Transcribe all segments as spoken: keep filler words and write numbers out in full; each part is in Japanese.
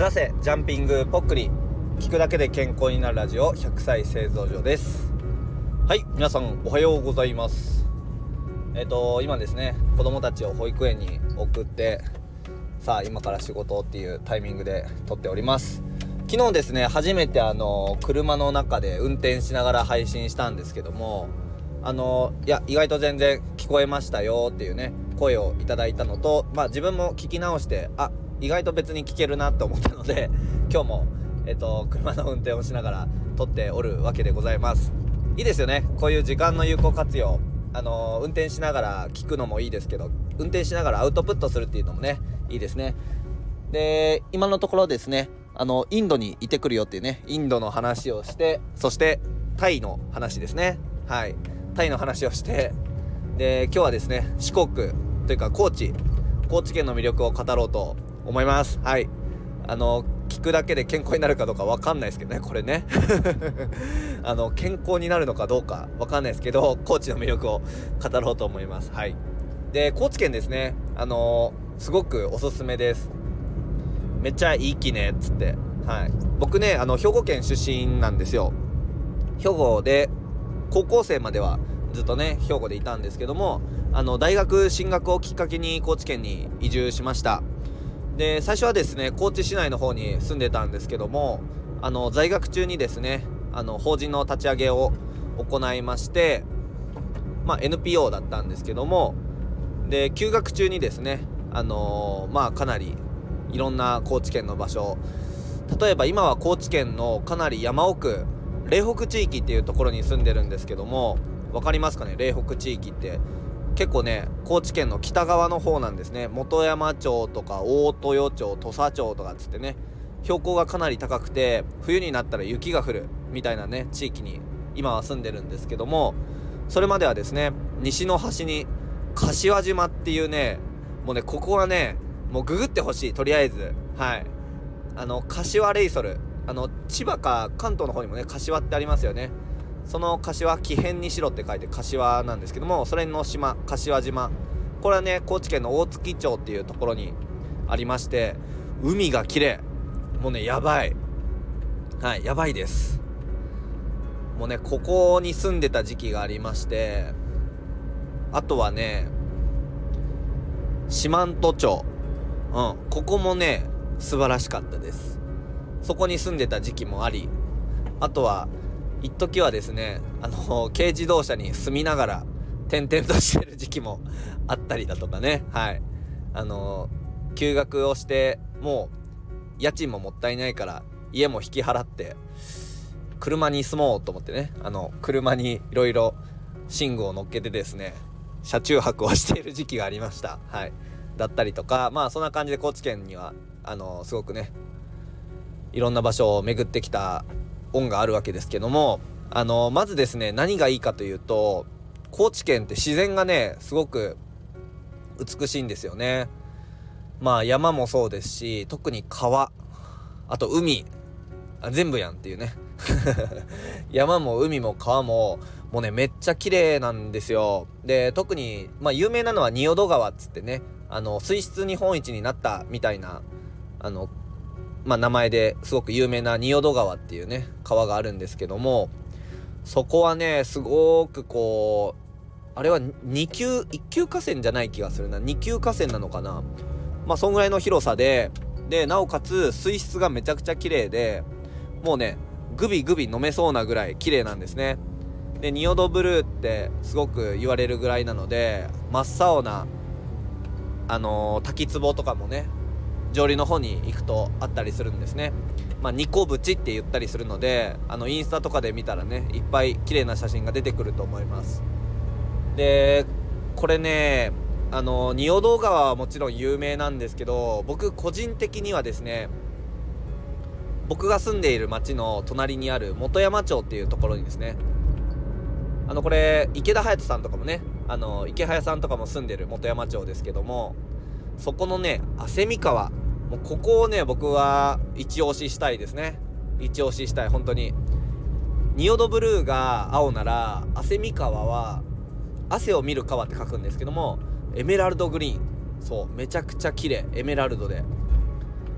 目指せジャンピングポックリ、聞くだけで健康になるラジオひゃくさい製造所です。はい、皆さんおはようございます。えっと今ですね、子供たちを保育園に送って、さあ今から仕事っていうタイミングで撮っております。昨日ですね、初めてあの車の中で運転しながら配信したんですけども、あのいや意外と全然聞こえましたよっていうね声をいただいたのと、まあ自分も聞き直してあ意外と別に聞けるなと思ったので、今日もえっと車の運転をしながら撮っておるわけでございます。いいですよね、こういう時間の有効活用。あの運転しながら聞くのもいいですけど、運転しながらアウトプットするっていうのもねいいですね。で今のところですね、あのインドに行ってくるよっていうねインドの話をして、そしてタイの話ですね。はい、タイの話をして、で今日はですね四国というか高知高知県の魅力を語ろうと思います。はい、あの聞くだけで健康になるかどうか分かんないですけどね、これねあの健康になるのかどうか分かんないですけど、高知の魅力を語ろうと思います。はい、で高知県ですね、あのすごくおすすめです。めっちゃいいきねっつって、はい、僕ねあの兵庫県出身なんですよ。兵庫で高校生まではずっとね兵庫でいたんですけども、あの大学進学をきっかけに高知県に移住しました。で最初はですね高知市内の方に住んでたんですけども、あの在学中にですねあの法人の立ち上げを行いまして、まあ エヌピーオー だったんですけども、で休学中にですねあのー、まあかなりいろんな高知県の場所、例えば今は高知県のかなり山奥嶺北地域っていうところに住んでるんですけども、わかりますかね。嶺北地域って結構ね高知県の北側の方なんですね。本山町とか大豊町、土佐町とかっつってね、標高がかなり高くて冬になったら雪が降るみたいなね地域に今は住んでるんですけども、それまではですね西の端に柏島っていうね、もうねここはねもうググってほしい。とりあえずはいあの柏レイソル、あの千葉か関東の方にもね柏ってありますよね。その柏、木偏にしろって書いて柏なんですけども、それの島柏島、これはね高知県の大月町っていうところにありまして、海が綺麗、もうねやばい、はいやばいです。もうねここに住んでた時期がありまして、あとはね四万十町、うん、ここもね素晴らしかったです。そこに住んでた時期もあり、あとは一時はですねあの軽自動車に住みながら転々としてる時期もあったりだとかね。はいあの休学をしてもう家賃ももったいないから家も引き払って車に住もうと思ってね、あの車にいろいろ寝具を乗っけてですね車中泊をしている時期がありました。はいだったりとか、まあそんな感じで高知県にはあのすごくねいろんな場所を巡ってきた恩があるわけですけども、あのまずですね何がいいかというと、高知県って自然がねすごく美しいんですよね。まあ山もそうですし、特に川、あと海、あ全部やんっていうね山も海も川ももうねめっちゃ綺麗なんですよ。で特にまあ有名なのは仁淀川っつってね、あの水質日本一になったみたいなあのまあ名前ですごく有名な仁淀川っていうね川があるんですけども、そこはねすごくこうあれはに級いっ級河川じゃない気がするな、に級河川なのかな。まあそんぐらいの広さで、でなおかつ水質がめちゃくちゃ綺麗で、もうねグビグビ飲めそうなぐらい綺麗なんですね。で仁淀ブルーってすごく言われるぐらいなので、真っ青なあのー、滝壺とかもね上流の方に行くとあったりするんですね。まあニコブチって言ったりするので、あのインスタとかで見たらねいっぱい綺麗な写真が出てくると思います。でこれねあの仁淀川はもちろん有名なんですけど、僕個人的にはですね、僕が住んでいる町の隣にある本山町っていうところにですね、あのこれ池田隼人さんとかもね、あの池早さんとかも住んでる本山町ですけども、そこのね蝉川、もうここをね僕は一押ししたいですね。一押ししたい、本当に。仁淀ブルーが青なら蝉川は汗を見る川って書くんですけども、エメラルドグリーン、そうめちゃくちゃ綺麗、エメラルドで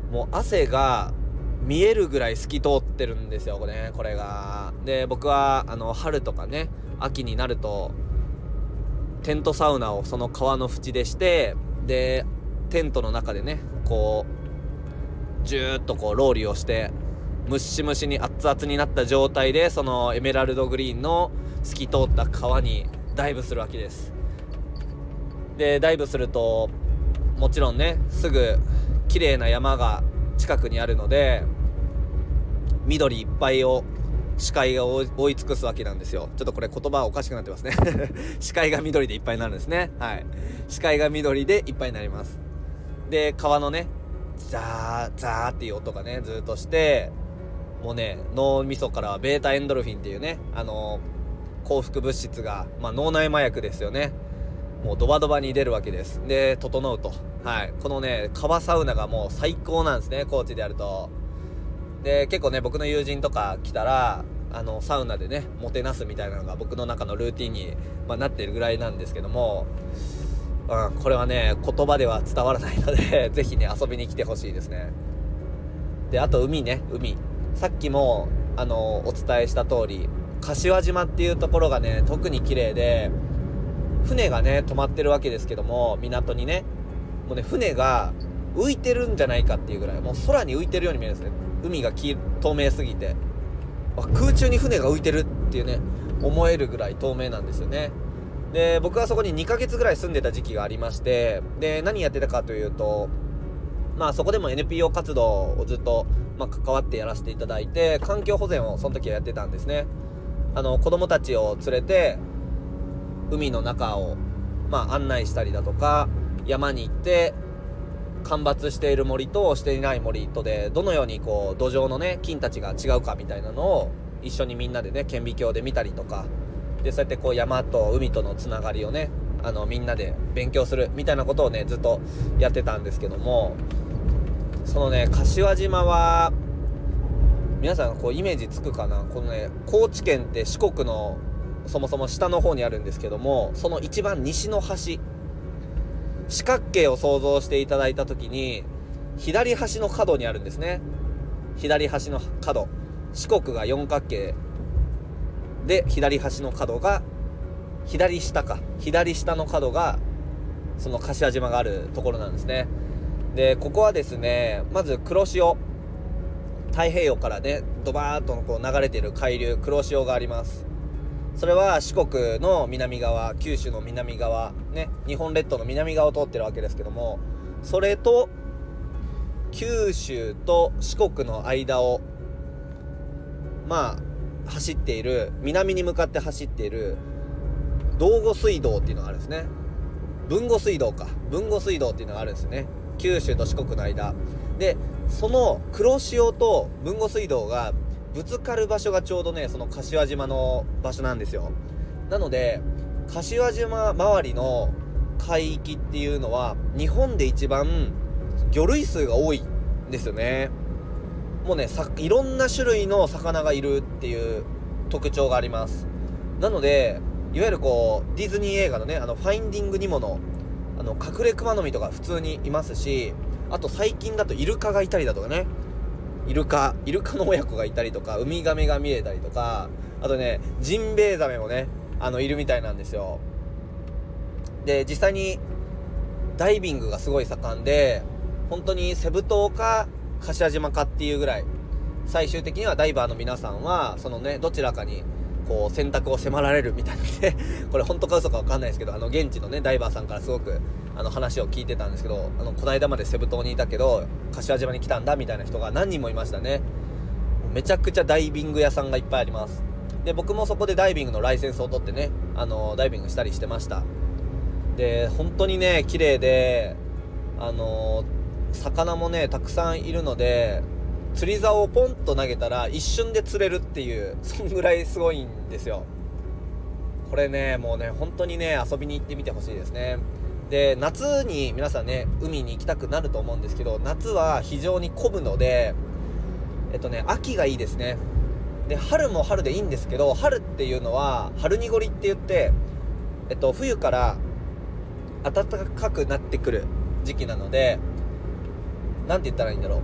もう汗が見えるぐらい透き通ってるんですよ、これね、これが。で、僕はあの春とかね、秋になるとテントサウナをその川の縁でして、でテントの中でね、こうジューッとこうロウリュをして、ムッシムシに熱々になった状態で、そのエメラルドグリーンの透き通った川にダイブするわけです。でダイブすると、もちろんね、すぐ綺麗な山が近くにあるので、緑いっぱいを視界が覆い尽くすわけなんですよ。ちょっとこれ言葉おかしくなってますね視界が緑でいっぱいになるんですね。はい、視界が緑でいっぱいになります。で川のね、ザーザーっていう音がねずっとして、もうね、脳みそからはベータエンドルフィンっていうね、あのー、幸福物質が、まあ、脳内麻薬ですよね。もうドバドバに出るわけです。で整うと、はい、このね川サウナがもう最高なんですね、高知でやると。で結構ね、僕の友人とか来たら、あのサウナでねもてなすみたいなのが僕の中のルーティンに、まあ、なってるぐらいなんですけども、うん、これはね言葉では伝わらないのでぜひね遊びに来てほしいですね。であと海ね、海さっきもあのお伝えした通り、柏島っていうところがね特に綺麗で、船がね止まってるわけですけども、港にね、もうね船が浮いてるんじゃないかっていうぐらい、もう空に浮いてるように見えるんですね。海が透明すぎて、空中に船が浮いてるっていうね思えるぐらい透明なんですよね。で僕はそこににかげつぐらい住んでた時期がありまして、で何やってたかというと、まあそこでも エヌピーオー 活動をずっと、まあ、関わってやらせていただいて、環境保全をその時はやってたんですね。あの子供たちを連れて海の中を、まあ、案内したりだとか、山に行って間伐している森としていない森とでどのようにこう土壌のね菌たちが違うかみたいなのを一緒にみんなでね顕微鏡で見たりとかで、そうやってこう山と海とのつながりをね、あのみんなで勉強するみたいなことをねずっとやってたんですけども、そのね柏島は皆さんこうイメージつくかな。このね高知県って四国のそもそも下の方にあるんですけども、その一番西の端、四角形を想像していただいた時に左端の角にあるんですね。左端の角、四国が四角形で、左端の角が左下か左下の角がその柏島があるところなんですね。でここはですね、まず黒潮、太平洋からねドバーッとこう流れている海流、黒潮があります。それは四国の南側、九州の南側ね、日本列島の南側を通ってるわけですけども、それと九州と四国の間をまあ走っている、南に向かって走っている道後水道っていうのがあるんですね。豊後水道か、豊後水道っていうのがあるんですね、九州と四国の間で。その黒潮と豊後水道がぶつかる場所がちょうどねその柏島の場所なんですよ。なので柏島周りの海域っていうのは日本で一番魚類数が多いんですよね。もうねさいろんな種類の魚がいるっていう特徴があります。なのでいわゆるこうディズニー映画のねあのファインディングニモのあの隠れクマノミとか普通にいますし、あと最近だとイルカがいたりだとかね、イルカイルカの親子がいたりとか、ウミガメが見えたりとか、あとねジンベエザメもねあのいるみたいなんですよ。で実際にダイビングがすごい盛んで、本当にセブ島か柏島かっていうぐらい、最終的にはダイバーの皆さんはそのねどちらかにこう選択を迫られるみたいなねこれ本当か嘘か分かんないですけど、あの現地のねダイバーさんからすごくあの話を聞いてたんですけど、あのこの間までセブ島にいたけど柏島に来たんだみたいな人が何人もいましたね。めちゃくちゃダイビング屋さんがいっぱいあります。で僕もそこでダイビングのライセンスを取ってね、あのダイビングしたりしてました。で本当にね綺麗で、あの魚もねたくさんいるので、釣り竿をポンと投げたら一瞬で釣れるっていう、そんぐらいすごいんですよ。これねもうね本当にね遊びに行ってみてほしいですね。で夏に皆さんね海に行きたくなると思うんですけど、夏は非常に混むので、えっとね秋がいいですね。で春も春でいいんですけど、春っていうのは春濁りって言って、えっと冬から暖かくなってくる時期なので、なんて言ったらいいんだろう、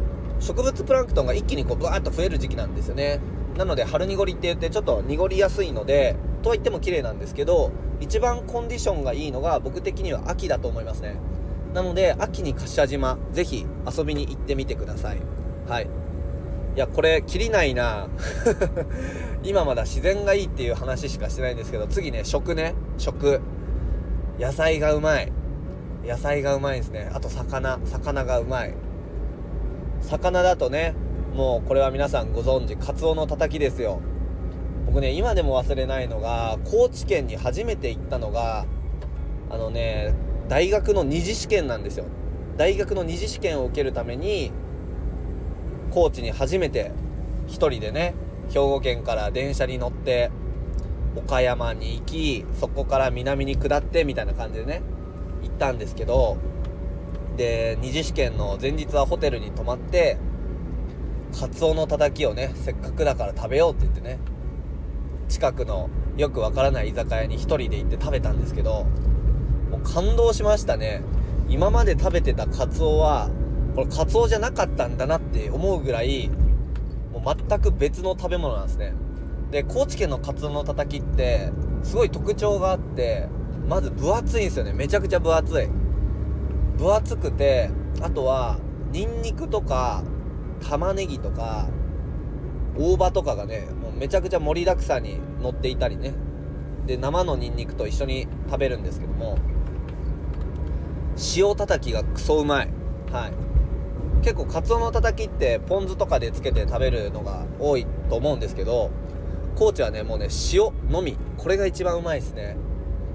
植物プランクトンが一気にこうブワーッと増える時期なんですよね。なので春濁りって言ってちょっと濁りやすいので、とはいっても綺麗なんですけど、一番コンディションがいいのが僕的には秋だと思いますね。なので秋に柏島ぜひ遊びに行ってみてください。はい。いやこれきりないな今まだ自然がいいっていう話しかしてないんですけど、次ね、食ね食野菜がうまい野菜がうまいですね。あと魚魚がうまい。魚だとね、もうこれは皆さんご存知、カツオのたたきですよ。僕ね今でも忘れないのが、高知県に初めて行ったのがあのね大学の二次試験なんですよ。大学の二次試験を受けるために高知に初めて一人でね、兵庫県から電車に乗って岡山に行き、そこから南に下ってみたいな感じでね行ったんですけど、で二次試験の前日はホテルに泊まって、カツオのたたきをねせっかくだから食べようって言ってね、近くのよくわからない居酒屋に一人で行って食べたんですけど、もう感動しましたね。今まで食べてたカツオはこれカツオじゃなかったんだなって思うぐらい、もう全く別の食べ物なんですね。で高知県のカツオのたたきってすごい特徴があって、まず分厚いんですよね。めちゃくちゃ分厚い分厚くて、あとはニンニクとか玉ねぎとか大葉とかがね、もうめちゃくちゃ盛りだくさんに乗っていたりね、で生のニンニクと一緒に食べるんですけども、塩たたきがクソうまい。はい。結構カツオのたたきってポン酢とかでつけて食べるのが多いと思うんですけど、高知はねもうね塩のみ、これが一番うまいですね。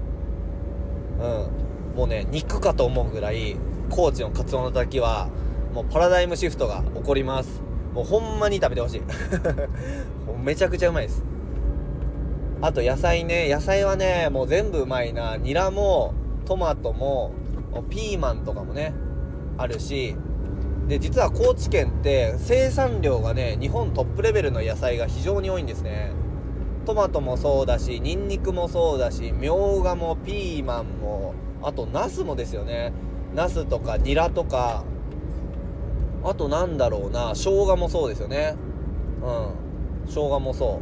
うんもうね肉かと思うぐらい高知のカツオのたたきはもうパラダイムシフトが起こります。もうほんまに食べてほしいめちゃくちゃうまいです。あと野菜ね、野菜はねもう全部うまいな。ニラもトマトもピーマンとかもねあるし、で実は高知県って生産量がね日本トップレベルの野菜が非常に多いんですね。トマトもそうだし、ニンニクもそうだし、みょうがもピーマンも、あとナスもですよね。ナスとかニラとか、あとなんだろうな、生姜もそうですよね。うん生姜もそう。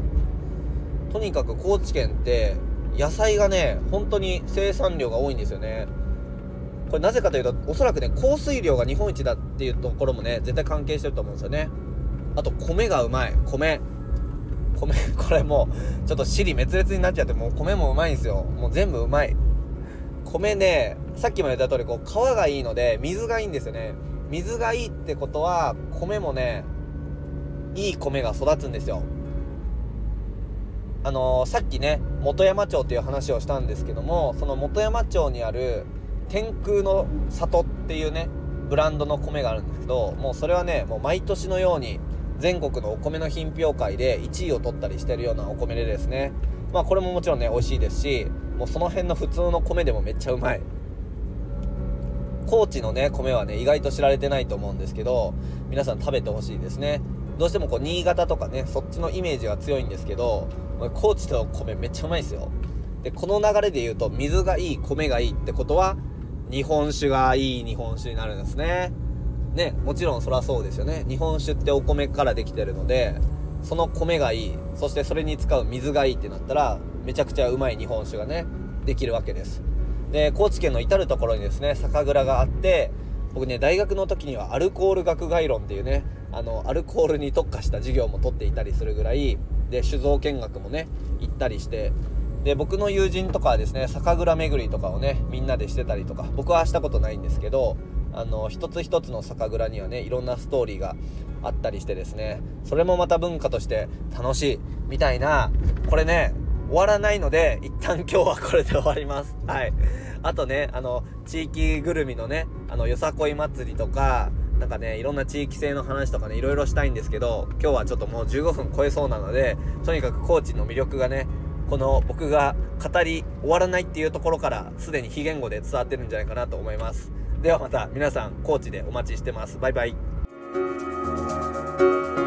とにかく高知県って野菜がね本当に生産量が多いんですよね。これなぜかというと、おそらくね降水量が日本一だっていうところもね絶対関係してると思うんですよね。あと米がうまい。米米これもうちょっと尻滅裂になっちゃって、もう米もうまいんですよ。もう全部うまい。米ね、さっきも言った通りこう皮がいいので水がいいんですよね。水がいいってことは米もねいい米が育つんですよ。あのー、さっきね本山町っていう話をしたんですけども、その本山町にある天空の里っていうねブランドの米があるんですけど、もうそれはねもう毎年のように全国のお米の品評会でいちいを取ったりしてるようなお米でですね、まあこれももちろんね美味しいですし、もうその辺の普通の米でもめっちゃうまい。高知のね米はね意外と知られてないと思うんですけど、皆さん食べてほしいですね。どうしてもこう新潟とかねそっちのイメージが強いんですけど、高知の米めっちゃうまいですよ。でこの流れで言うと、水がいい米がいいってことは日本酒がいい日本酒になるんですね。ね、もちろんそりゃそうですよね。日本酒ってお米からできてるので、その米がいい、そしてそれに使う水がいいってなったらめちゃくちゃうまい日本酒がねできるわけです。で高知県の至る所にですね酒蔵があって、僕ね大学の時にはアルコール学概論っていうね、あのアルコールに特化した授業も取っていたりするぐらいで、酒造見学もね行ったりして、で僕の友人とかはですね酒蔵巡りとかをねみんなでしてたりとか、僕はしたことないんですけど、あの一つ一つの酒蔵にはねいろんなストーリーがあったりしてですね、それもまた文化として楽しいみたいな。これね終わらないので一旦今日はこれで終わります。はい。あとねあの地域ぐるみのねあのよさこい祭りとかなんかねいろんな地域性の話とかねいろいろしたいんですけど、今日はちょっともうじゅうごふん超えそうなので、とにかく高知の魅力がねこの僕が語り終わらないっていうところからすでに非言語で伝わってるんじゃないかなと思います。ではまた皆さん高知でお待ちしてます。バイバイ。